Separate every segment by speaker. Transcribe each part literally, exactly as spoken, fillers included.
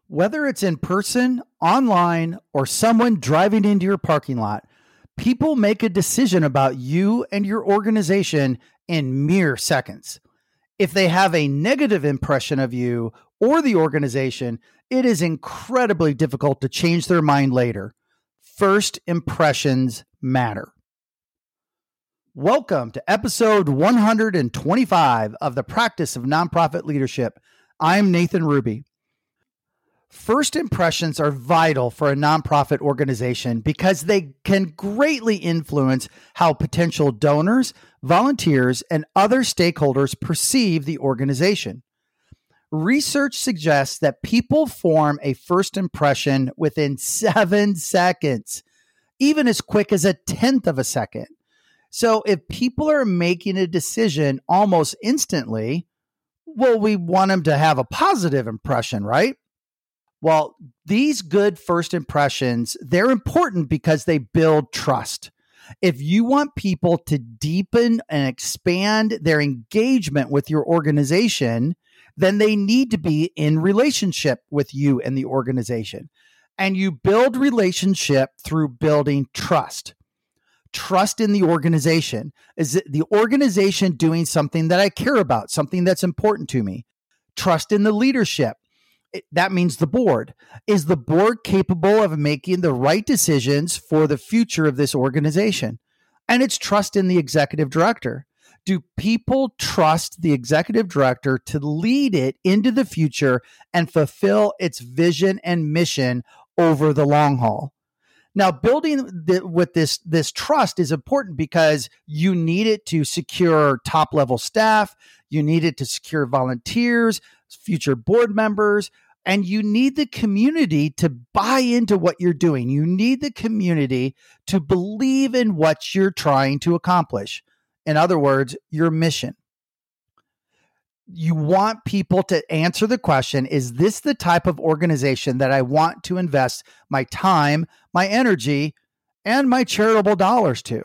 Speaker 1: Whether it's in person, online, or someone driving into your parking lot, people make a decision about you and your organization in mere seconds. If they have a negative impression of you or the organization, it is incredibly difficult to change their mind later. First impressions matter. Welcome to episode one hundred twenty-five of the Practice of Nonprofit Leadership. I'm Nathan Ruby. First impressions are vital for a nonprofit organization because they can greatly influence how potential donors, volunteers, and other stakeholders perceive the organization. Research suggests that people form a first impression within seven seconds, even as quick as a tenth of a second. So if people are making a decision almost instantly, well, we want them to have a positive impression, right? Well, these good first impressions, they're important because they build trust. If you want people to deepen and expand their engagement with your organization, then they need to be in relationship with you and the organization. And you build relationship through building trust. Trust in the organization. Is it the organization doing something that I care about, something that's important to me? Trust in the leadership. It, that means the board. Is the board capable of making the right decisions for the future of this organization? And it's trust in the executive director. Do people trust the executive director to lead it into the future and fulfill its vision and mission over the long haul? Now, building the, with this, this trust is important because you need it to secure top-level staff, you need it to secure volunteers, future board members, and you need the community to buy into what you're doing. You need the community to believe in what you're trying to accomplish. In other words, your mission. You want people to answer the question, is this the type of organization that I want to invest my time, my energy, and my charitable dollars to?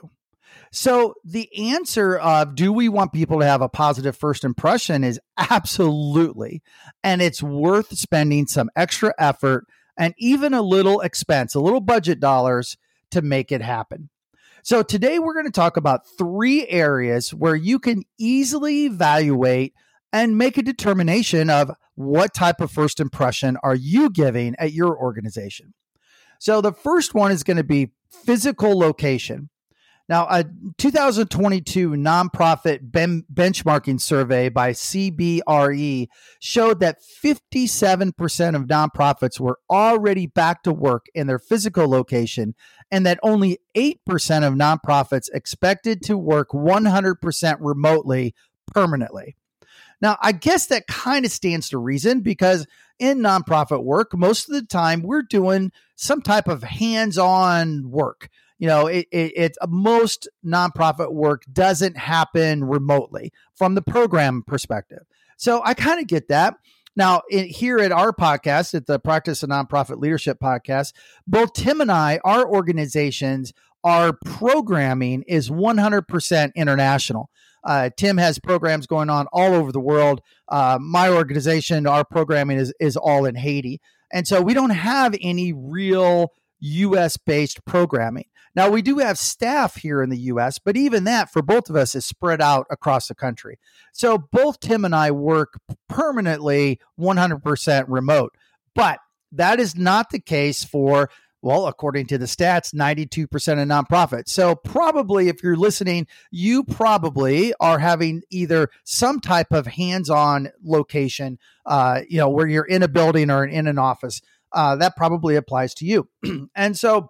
Speaker 1: So the answer of do we want people to have a positive first impression is absolutely. And it's worth spending some extra effort and even a little expense, a little budget dollars to make it happen. So today we're going to talk about three areas where you can easily evaluate and make a determination of what type of first impression are you giving at your organization. So the first one is going to be physical location. Now, a two thousand twenty-two nonprofit ben- benchmarking survey by C B R E showed that fifty-seven percent of nonprofits were already back to work in their physical location, and that only eight percent of nonprofits expected to work one hundred percent remotely permanently. Now, I guess that kind of stands to reason because in nonprofit work, most of the time we're doing some type of hands-on work. You know, it, it, it most nonprofit work doesn't happen remotely from the program perspective. So I kind of get that. Now, in, here at our podcast, at the Practice of Nonprofit Leadership podcast, both Tim and I, our organizations, our programming is one hundred percent international. Uh, Tim has programs going on all over the world. Uh, my organization, our programming is, is all in Haiti. And so we don't have any real U S-based programming. Now, we do have staff here in the U S, but even that for both of us is spread out across the country. So both Tim and I work permanently one hundred percent remote. But that is not the case for, well, according to the stats, ninety-two percent of nonprofits. So probably if you're listening, you probably are having either some type of hands-on location, uh, you know, where you're in a building or in an office. Uh, that probably applies to you. And so,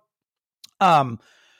Speaker 1: um,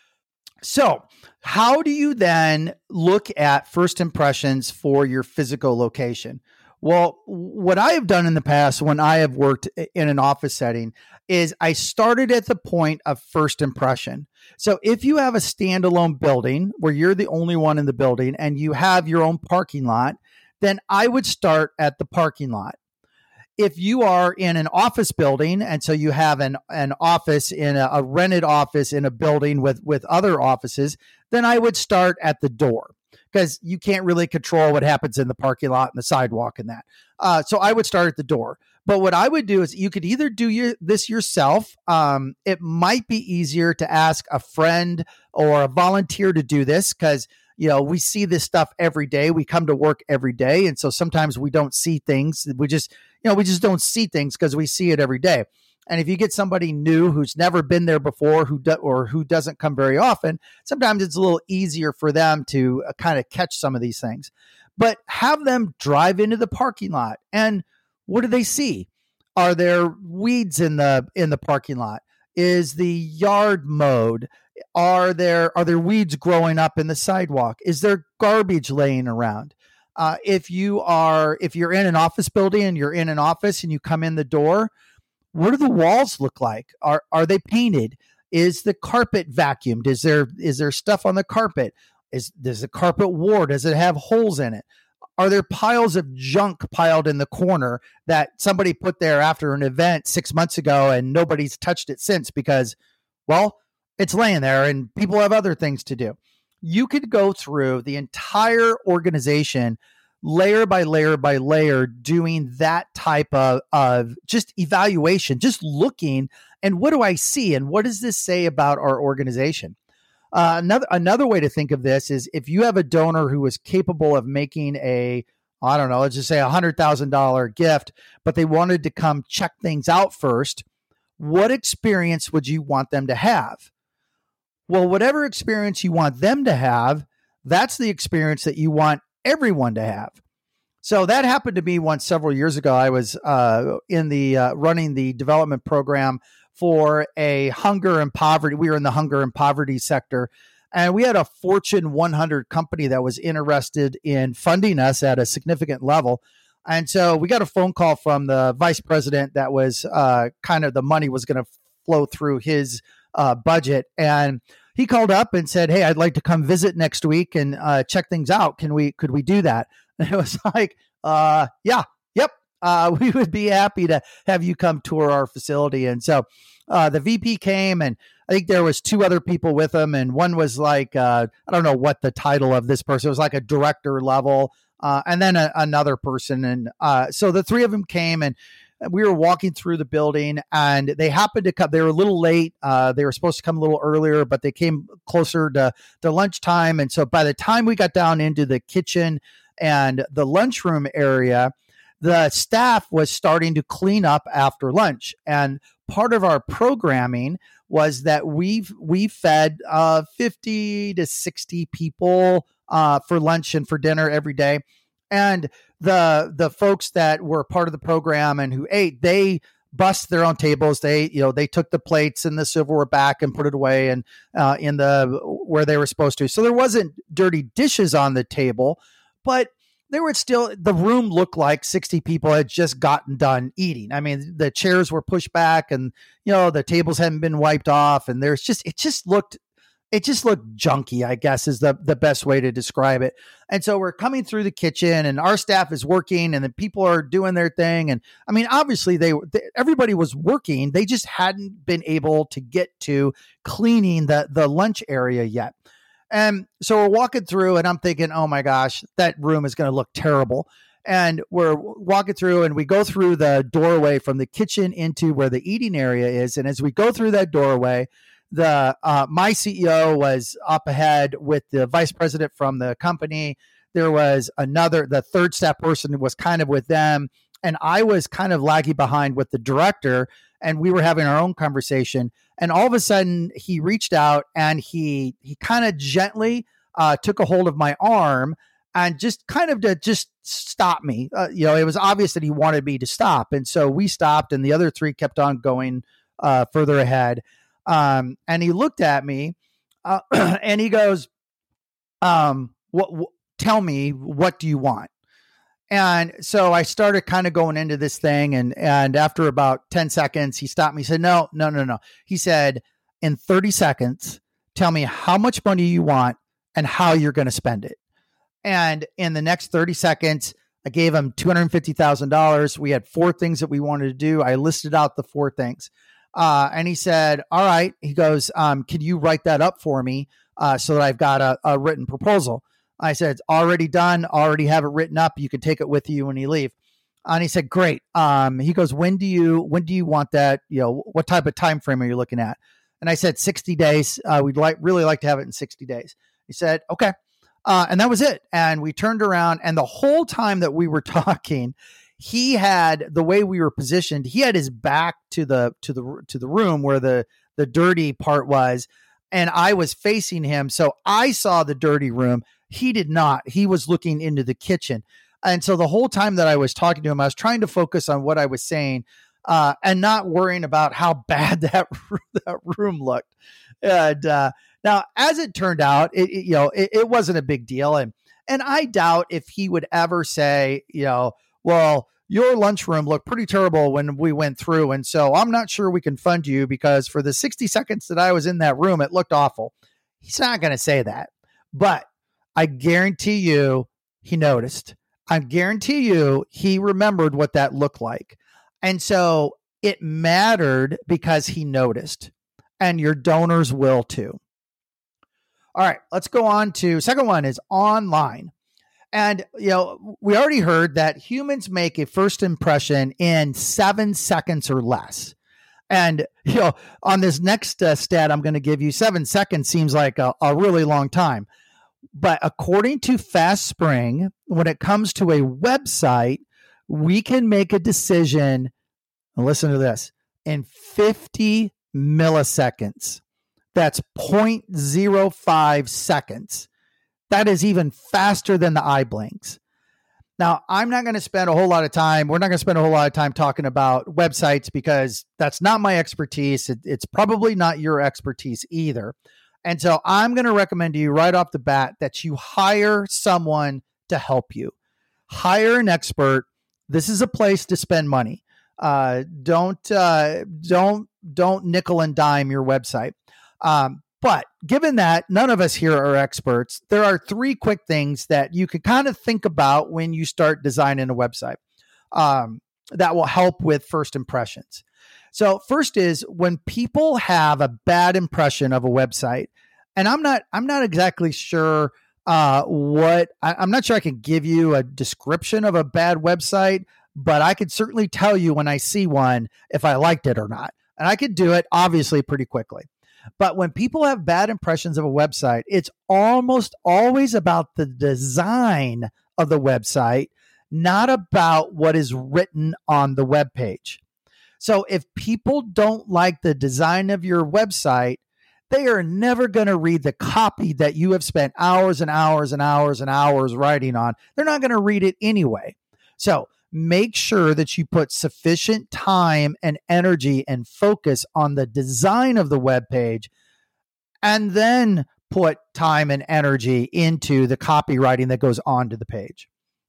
Speaker 1: so how do you then look at first impressions for your physical location? Well, what I have done in the past when I have worked in an office setting is I started at the point of first impression. So if you have a standalone building where you're the only one in the building and you have your own parking lot, then I would start at the parking lot. If you are in an office building, and so you have an, an office in a, a rented office in a building with, with other offices, then I would start at the door. because you can't really control what happens in the parking lot and the sidewalk and that. Uh, so I would start at the door. But what I would do is you could either do your, this yourself. Um, it might be easier to ask a friend or a volunteer to do this because, you know, we see this stuff every day. We come to work every day. And so sometimes we don't see things. We just, you know, we just don't see things because we see it every day. And if you get somebody new who's never been there before, who do, or who doesn't come very often, sometimes it's a little easier for them to uh, kind of catch some of these things. But have them drive into the parking lot, and what do they see? Are there weeds in the in the parking lot? Is the yard mowed? Are there are there weeds growing up in the sidewalk? Is there garbage laying around? Uh, if you are if you're in an office building and you're in an office and you come in the door, what do the walls look like? Are are they painted? Is the carpet vacuumed? Is there is there stuff on the carpet? Is does the carpet wore? Does it have holes in it? Are there piles of junk piled in the corner that somebody put there after an event six months ago and nobody's touched it since because, well, it's laying there and people have other things to do? You could go through the entire organization layer by layer by layer, doing that type of, of just evaluation, just looking, and what do I see? And what does this say about our organization? Uh, another another way to think of this is if you have a donor who is capable of making a, I don't know, let's just say a one hundred thousand dollars gift, but they wanted to come check things out first, what experience would you want them to have? Well, whatever experience you want them to have, that's the experience that you want everyone to have. So that happened to me once several years ago. I was uh, in the uh, running the development program for a hunger and poverty. We were in the hunger and poverty sector, and we had a Fortune one hundred company that was interested in funding us at a significant level. And so we got a phone call from the vice president that was uh, kind of the money was going to flow through his uh, budget. And he called up and said, "Hey, I'd like to come visit next week and uh, check things out. Can we, could we do that?" And it was like, uh, yeah, yep. Uh, we would be happy to have you come tour our facility. And so uh, the V P came, and I think there was two other people with him. And one was like, uh, I don't know what the title of this person, it was like a director level, uh, and then a, another person. And uh, so the three of them came, and we were walking through the building, and they happened to come. They were a little late. Uh, they were supposed to come a little earlier, but they came closer to, to lunchtime. And so by the time we got down into the kitchen and the lunchroom area, the staff was starting to clean up after lunch. And part of our programming was that we've we fed uh, fifty to sixty people uh, for lunch and for dinner every day. And the the folks that were part of the program and who ate, they bussed their own tables. They, you know, they took the plates and the silverware back and put it away and uh, in the where they were supposed to. So there wasn't dirty dishes on the table, but there were still, the room looked like sixty people had just gotten done eating. I mean, the chairs were pushed back, and, you know, the tables hadn't been wiped off, and there's just, it just looked, it just looked junky, I guess is the, the best way to describe it. And so we're coming through the kitchen, and our staff is working, and the people are doing their thing. And I mean, obviously they, they everybody was working. They just hadn't been able to get to cleaning the, the lunch area yet. And so we're walking through, and I'm thinking, oh my gosh, that room is going to look terrible. And we're walking through, and we go through the doorway from the kitchen into where the eating area is. And as we go through that doorway, the uh, my C E O was up ahead with the vice president from the company. There was another, the third staff person was kind of with them. And I was kind of lagging behind with the director, and we were having our own conversation. And all of a sudden he reached out, and he, he kind of gently uh, took a hold of my arm and just kind of to just stop me. Uh, you know, it was obvious that he wanted me to stop. And so we stopped, and the other three kept on going uh, further ahead. Um, and he looked at me uh, and he goes, um, what, what, tell me, what do you want? And so I started kind of going into this thing. And, and after about ten seconds, he stopped me. He said, no, no, no, no. He said, in thirty seconds, tell me how much money you want and how you're going to spend it. And in the next thirty seconds, I gave him two hundred fifty thousand dollars. We had four things that we wanted to do. I listed out the four things. Uh, and he said, all right. He goes, um, can you write that up for me uh, so that I've got a, a written proposal? I said, it's already done, already have it written up. You can take it with you when you leave. And he said, great. Um, he goes, when do you, when do you want that? You know, what type of time frame are you looking at? And I said, sixty days. Uh, we'd like, really like to have it in sixty days. He said, okay. Uh, and that was it. And we turned around, and the whole time that we were talking, he had, the way we were positioned, he had his back to the, to the, to the room where the, the dirty part was. And I was facing him. So I saw the dirty room. He did not. He was looking into the kitchen. And so the whole time that I was talking to him, I was trying to focus on what I was saying uh, and not worrying about how bad that, that room looked. And uh, now, as it turned out, it, it, you know, it, it wasn't a big deal. And, and I doubt if he would ever say, you know, well, your lunchroom looked pretty terrible when we went through. And so I'm not sure we can fund you because for the sixty seconds that I was in that room, it looked awful. He's not going to say that, but I guarantee you he noticed. I guarantee you he remembered what that looked like. And so it mattered because he noticed, and your donors will too. All right, let's go on to second one is online. And, you know, we already heard that humans make a first impression in seven seconds or less. And, you know, on this next uh, stat I'm going to give you, seven seconds seems like a, a really long time. But according to Fast Spring, when it comes to a website, we can make a decision, and listen to this, in fifty milliseconds. That's zero point zero five seconds. That is even faster than the eye blinks. Now, I'm not going to spend a whole lot of time. We're not going to spend a whole lot of time talking about websites because that's not my expertise. It, it's probably not your expertise either. And so I'm going to recommend to you right off the bat that you hire someone to help you. Hire an expert. This is a place to spend money. Uh, don't uh, don't don't nickel and dime your website. Um, but given that none of us here are experts, there are three quick things that you can kind of think about when you start designing a website um, that will help with first impressions. So first is when people have a bad impression of a website, and I'm not, I'm not exactly sure uh, what, I, I'm not sure I can give you a description of a bad website, but I could certainly tell you when I see one if I liked it or not. And I could do it obviously pretty quickly. But when people have bad impressions of a website, it's almost always about the design of the website, not about what is written on the web page. So if people don't like the design of your website, they are never going to read the copy that you have spent hours and hours and hours and hours writing on. They're not going to read it anyway. So make sure that you put sufficient time and energy and focus on the design of the web page, and then put time and energy into the copywriting that goes onto the page.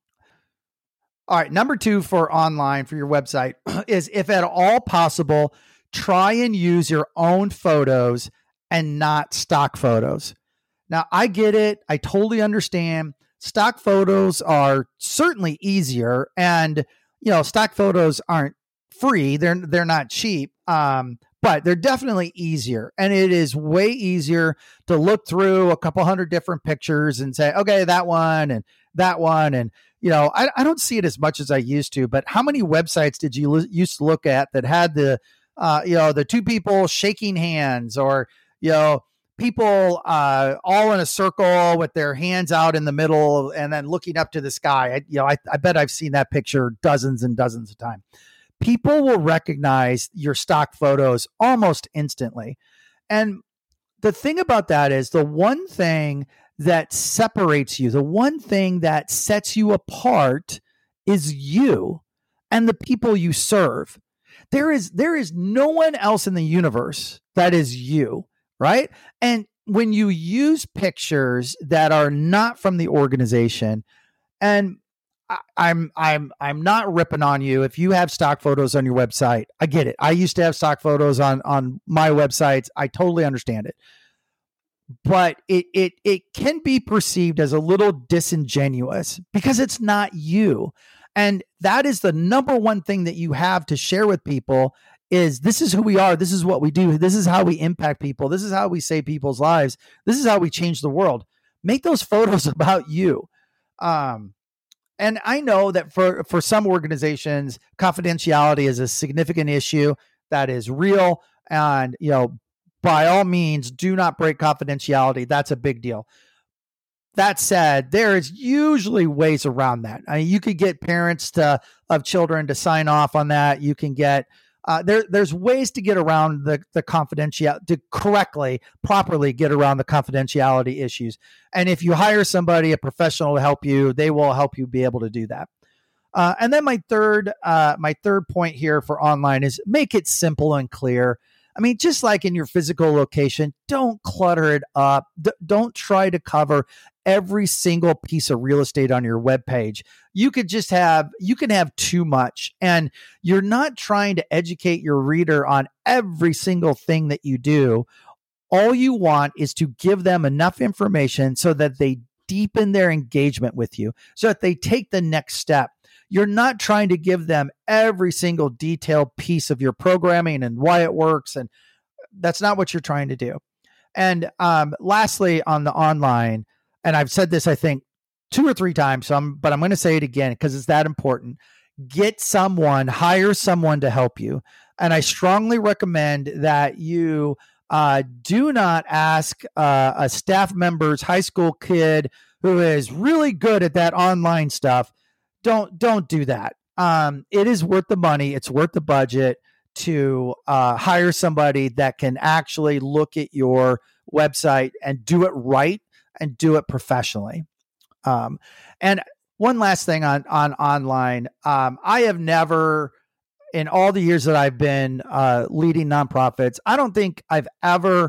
Speaker 1: All right, number two for online for your website is, if at all possible, try and use your own photos and not stock photos. Now, I get it. I totally understand. Stock photos are certainly easier, and you know, stock photos aren't free. They're they're not cheap, um, but they're definitely easier. And it is way easier to look through a couple hundred different pictures and say, okay, that one and that one, and you know, I, I don't see it as much as I used to. But how many websites did you l- used to look at that had the, uh, you know, the two people shaking hands, or you know, people uh, all in a circle with their hands out in the middle and then looking up to the sky? I, you know, I, I bet I've seen that picture dozens and dozens of times. People will recognize your stock photos almost instantly. And the thing about that is, the one thing that separates you, the one thing that sets you apart is you and the people you serve. There is, there is no one else in the universe that is you. Right. And when you use pictures that are not from the organization, and I, I'm, I'm, I'm not ripping on you. If you have stock photos on your website, I get it. I used to have stock photos on, on my websites. I totally understand it, but it, it, it can be perceived as a little disingenuous because it's not you. And that is the number one thing that you have to share with people. Is this is who we are. This is what we do. This is how we impact people. This is how we save people's lives. This is how we change the world. make those photos about you. Um, and I know that for, for some organizations, confidentiality is a significant issue that is real. And, you know, by all means, do not break confidentiality. That's a big deal. That said, there is usually ways around that. I mean, you could get parents to, of children to sign off on that. You can get uh, there. There's ways to get around the the confidentiality, to correctly, properly get around the confidentiality issues. And if you hire somebody, a professional to help you, they will help you be able to do that. Uh, and then my third, uh, my third point here for online is make it simple and clear. I mean, just like in your physical location, don't clutter it up. D- don't try to cover every single piece of real estate on your webpage. You could just have, you can have too much, and you're not trying to educate your reader on every single thing that you do. All you want is to give them enough information so that they deepen their engagement with you, so that they take the next step. You're not trying to give them every single detailed piece of your programming and why it works. And that's not what you're trying to do. And um, lastly, on the online, and I've said this, I think, two or three times, so I'm, but I'm going to say it again because it's that important. Get someone, hire someone to help you. And I strongly recommend that you uh, do not ask uh, a staff member's high school kid who is really good at that online stuff. Don't don't do that. Um, it is worth the money. It's worth the budget to uh, hire somebody that can actually look at your website and do it right and do it professionally. Um, and one last thing on on online, um, I have never, in all the years that I've been uh, leading nonprofits, I don't think I've ever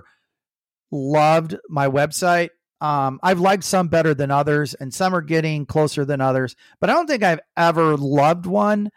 Speaker 1: loved my website. Um, I've liked some better than others, and some are getting closer than others, but I don't think I've ever loved one.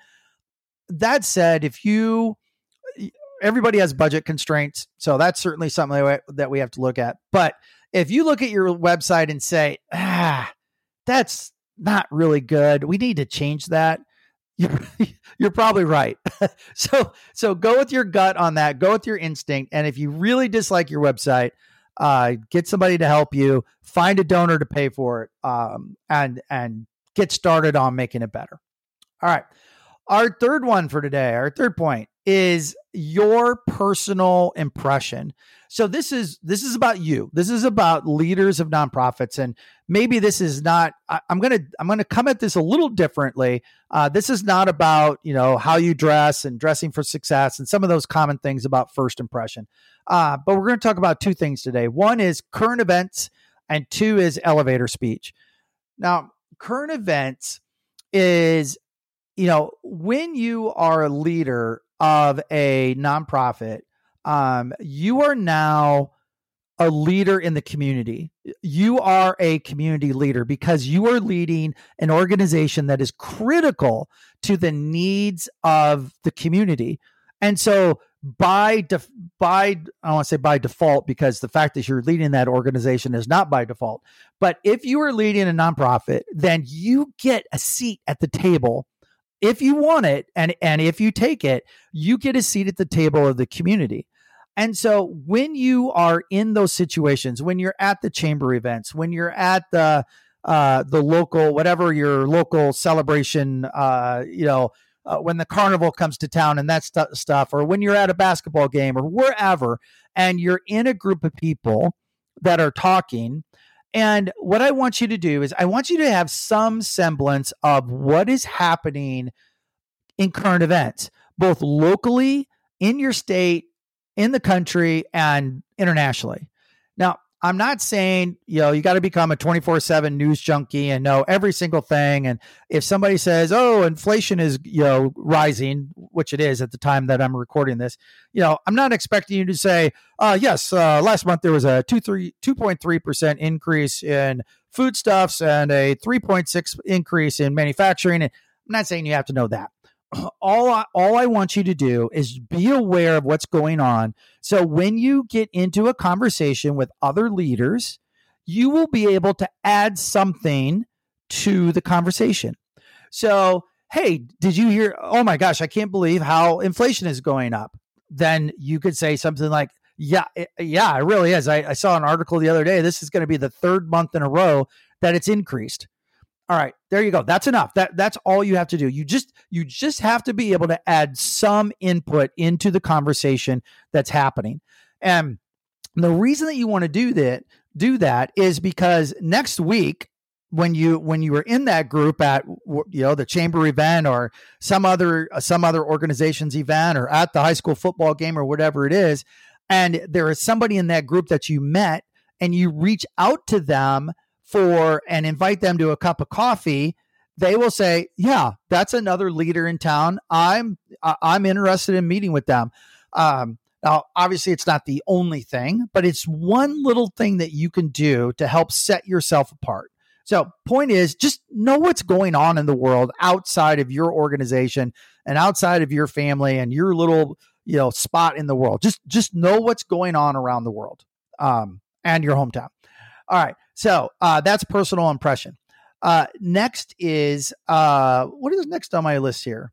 Speaker 1: That said, if you, everybody has budget constraints, so that's certainly something that we have to look at. But if you look at your website and say, ah, that's not really good, we need to change that, you're, you're probably right. so, so go with your gut on that, go with your instinct. And if you really dislike your website, Uh, get somebody to help you, find a donor to pay for it, um, and and get started on making it better. All right. Our third one for today, our third point is your personal impression. So this is this is about you. This is about leaders of nonprofits, and maybe this is not. I, I'm gonna I'm gonna come at this a little differently. Uh, this is not about you know how you dress and dressing for success and some of those common things about first impression. Uh, but we're going to talk about two things today. One is current events, and two is elevator speech. Now, current events is, you know, when you are a leader of a nonprofit, um, you are now a leader in the community. You are a community leader because you are leading an organization that is critical to the needs of the community. And so by def- by I don't want to say by default, because the fact that you're leading that organization is not by default. But if you are leading a nonprofit, then you get a seat at the table. If you want it, and and if you take it, you get a seat at the table of the community. And so when you are in those situations, when you're at the chamber events, when you're at the uh, the local, whatever your local celebration, uh, you know, uh, when the carnival comes to town and that st- stuff, or when you're at a basketball game or wherever, and you're in a group of people that are talking. And what I want you to do is I want you to have some semblance of what is happening in current events, both locally, in your state, in the country, and internationally. Now, I'm not saying, you know, you got to become a twenty-four seven news junkie and know every single thing. And if somebody says, oh, inflation is, you know, rising, which it is at the time that I'm recording this, you know, I'm not expecting you to say, uh, yes, uh, last month there was a two point three percent increase in foodstuffs and a three point six increase in manufacturing. And I'm not saying you have to know that. All I, all I want you to do is be aware of what's going on. So when you get into a conversation with other leaders, you will be able to add something to the conversation. So, hey, did you hear? Oh my gosh, I can't believe how inflation is going up. Then you could say something like, Yeah, it, yeah, it really is. I, I saw an article the other day. This is going to be the third month in a row that it's increased. All right, there you go. That's enough. That that's all you have to do. You just you just have to be able to add some input into the conversation that's happening. And the reason that you want to do that do that is because next week when you when you were in that group at you know the chamber event or some other some other organization's event or at the high school football game or whatever it is, and there is somebody in that group that you met and you reach out to them for and invite them to a cup of coffee, they will say, yeah, that's another leader in town. I'm I'm interested in meeting with them. Um, now, obviously, it's not the only thing, but it's one little thing that you can do to help set yourself apart. So point is, just know what's going on in the world outside of your organization and outside of your family and your little, you know, spot in the world. Just, just know what's going on around the world um, and your hometown. All right. So uh, that's personal impression. Uh, next is, uh, what is next on my list here?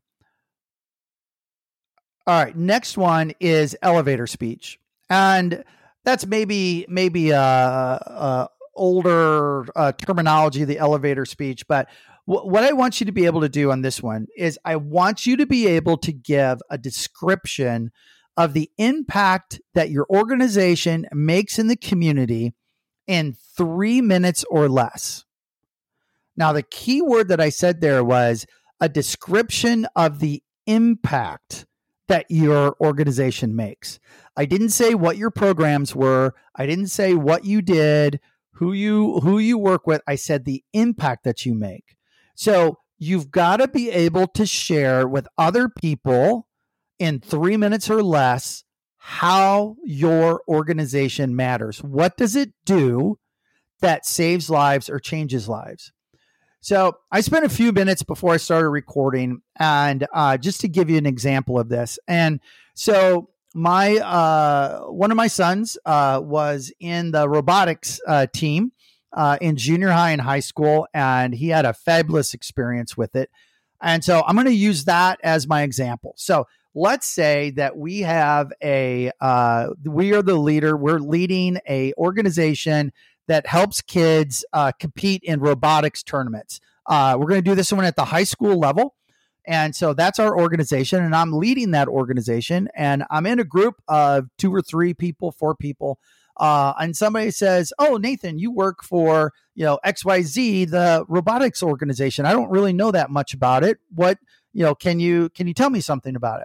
Speaker 1: All right. Next one is elevator speech. And that's maybe, maybe a, a older uh, terminology, the elevator speech. But w- what I want you to be able to do on this one is I want you to be able to give a description of the impact that your organization makes in the community in three minutes or less. Now, the key word that I said there was a description of the impact that your organization makes. I didn't say what your programs were. I didn't say what you did, who you who you work with. I said the impact that you make. So you've got to be able to share with other people in three minutes or less how your organization matters. What does it do that saves lives or changes lives? So I spent a few minutes before I started recording, and uh, just to give you an example of this. And so my uh, one of my sons uh, was in the robotics uh, team uh, in junior high and high school, and he had a fabulous experience with it. And so I'm going to use that as my example. So let's say that we have a, uh, we are the leader. We're leading a organization that helps kids uh, compete in robotics tournaments. Uh, we're going to do this one at the high school level. And so that's our organization, and I'm leading that organization, and I'm in a group of two or three people, four people. Uh, and somebody says, oh, Nathan, you work for, you know, X Y Z, the robotics organization. I don't really know that much about it. What, you know, can you, can you tell me something about it?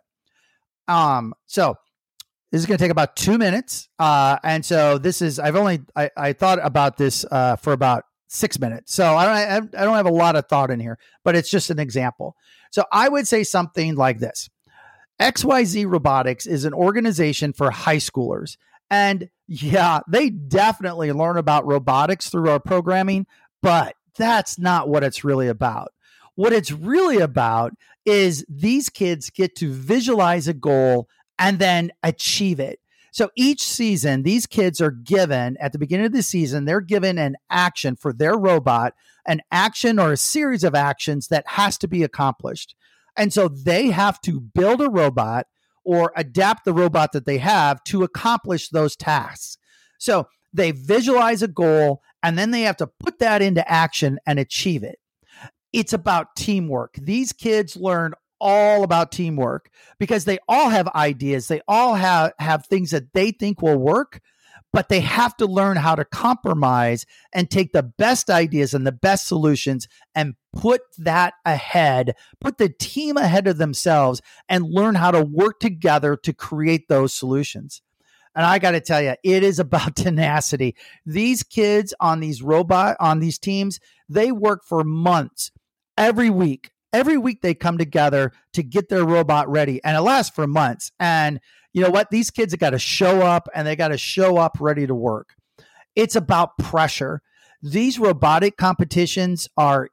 Speaker 1: Um, so this is going to take about two minutes. Uh, and so this is, I've only, I, I thought about this, uh, for about six minutes. So I don't, I don't have a lot of thought in here, but it's just an example. So I would say something like this. X Y Z Robotics is an organization for high schoolers. And yeah, they definitely learn about robotics through our programming, but that's not what it's really about. What it's really about is these kids get to visualize a goal and then achieve it. So each season, these kids are given, at the beginning of the season, they're given an action for their robot, an action or a series of actions that has to be accomplished. And so they have to build a robot or adapt the robot that they have to accomplish those tasks. So they visualize a goal, and then they have to put that into action and achieve it. It's about teamwork. These kids learn all about teamwork because they all have ideas. They all have, have things that they think will work, but they have to learn how to compromise and take the best ideas and the best solutions and put that ahead, put the team ahead of themselves and learn how to work together to create those solutions. And I got to tell you, it is about tenacity. These kids on these robot, on these teams, they work for months, every week. Every week they come together to get their robot ready, and it lasts for months. And you know what? These kids have got to show up, and they got to show up ready to work. It's about pressure. These robotic competitions are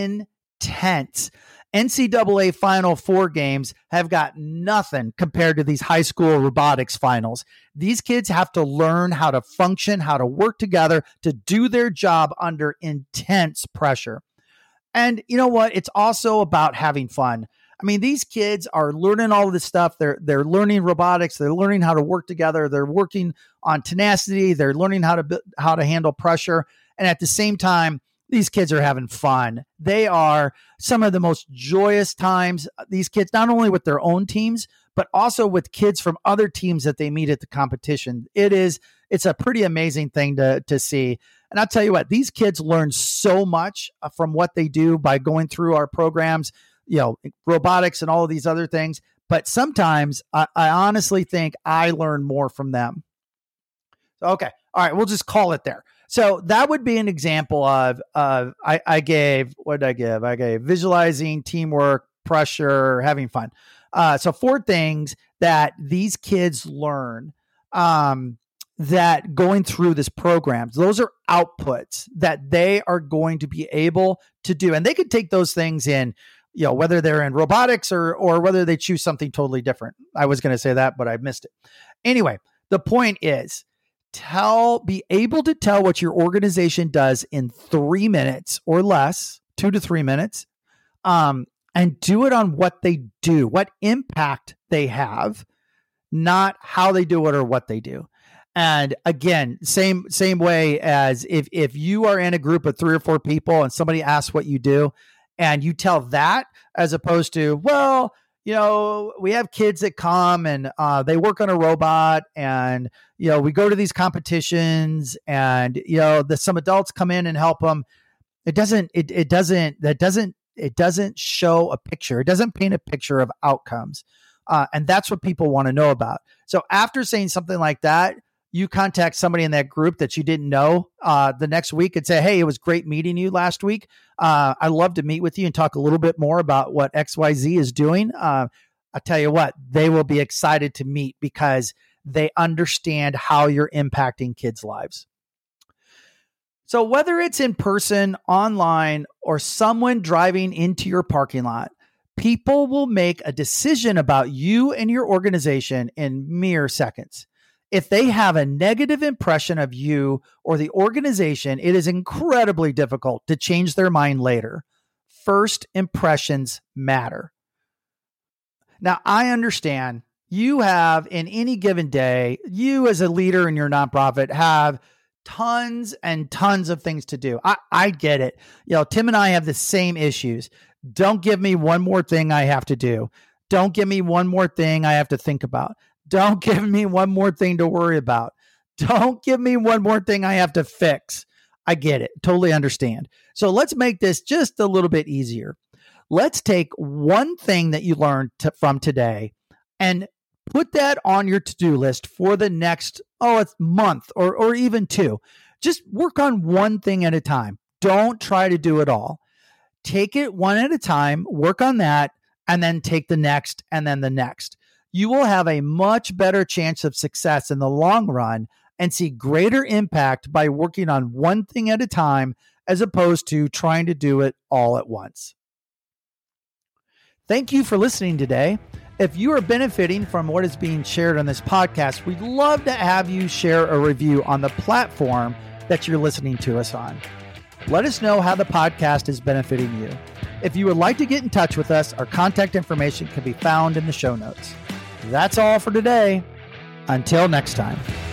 Speaker 1: intense. N C double A Final Four games have got nothing compared to these high school robotics finals. These kids have to learn how to function, how to work together to do their job under intense pressure. And you know what? It's also about having fun. I mean, these kids are learning all of this stuff. They're they're learning robotics. They're learning how to work together. They're working on tenacity. They're learning how to how to handle pressure. And at the same time, these kids are having fun. They are some of the most joyous times. These kids, not only with their own teams, but also with kids from other teams that they meet at the competition. It is, it's a pretty amazing thing to, to see. And I'll tell you what, these kids learn so much from what they do by going through our programs, you know, robotics and all of these other things. But sometimes I, I honestly think I learn more from them. Okay. All right. We'll just call it there. So that would be an example of, of I, I gave, what did I give? I gave visualizing, teamwork, pressure, having fun. Uh, so four things that these kids learn um, that going through this program, those are outputs that they are going to be able to do. And they could take those things in, you know, whether they're in robotics or, or whether they choose something totally different. I was going to say that, but I missed it. Anyway, the point is, Tell, be able to tell what your organization does in three minutes or less, two to three minutes, um, and do it on what they do, what impact they have, not how they do it or what they do. And again, same same way as if if you are in a group of three or four people and somebody asks what you do, and you tell that as opposed to, well, you know, we have kids that come and uh, they work on a robot, and, you know, we go to these competitions, and, you know, the, some adults come in and help them. It doesn't, it, it doesn't, that doesn't, it doesn't show a picture. It doesn't paint a picture of outcomes. Uh, and that's what people want to know about. So after saying something like that, you contact somebody in that group that you didn't know uh, the next week and say, hey, it was great meeting you last week. Uh, I'd love to meet with you and talk a little bit more about what X Y Z is doing. Uh, I'll tell you what, they will be excited to meet because they understand how you're impacting kids' lives. So whether it's in person, online, or someone driving into your parking lot, people will make a decision about you and your organization in mere seconds. If they have a negative impression of you or the organization, it is incredibly difficult to change their mind later. First impressions matter. Now, I understand you have, in any given day, you as a leader in your nonprofit have tons and tons of things to do. I, I get it. You know, Tim and I have the same issues. Don't give me one more thing I have to do. Don't give me one more thing I have to think about. Don't give me one more thing to worry about. Don't give me one more thing I have to fix. I get it. Totally understand. So let's make this just a little bit easier. Let's take one thing that you learned to, from today and put that on your to-do list for the next, oh, it's month or, or even two. Just work on one thing at a time. Don't try to do it all. Take it one at a time, work on that, and then take the next and then the next. You will have a much better chance of success in the long run and see greater impact by working on one thing at a time as opposed to trying to do it all at once. Thank you for listening today. If you are benefiting from what is being shared on this podcast, we'd love to have you share a review on the platform that you're listening to us on. Let us know how the podcast is benefiting you. If you would like to get in touch with us, our contact information can be found in the show notes. That's all for today. Until next time.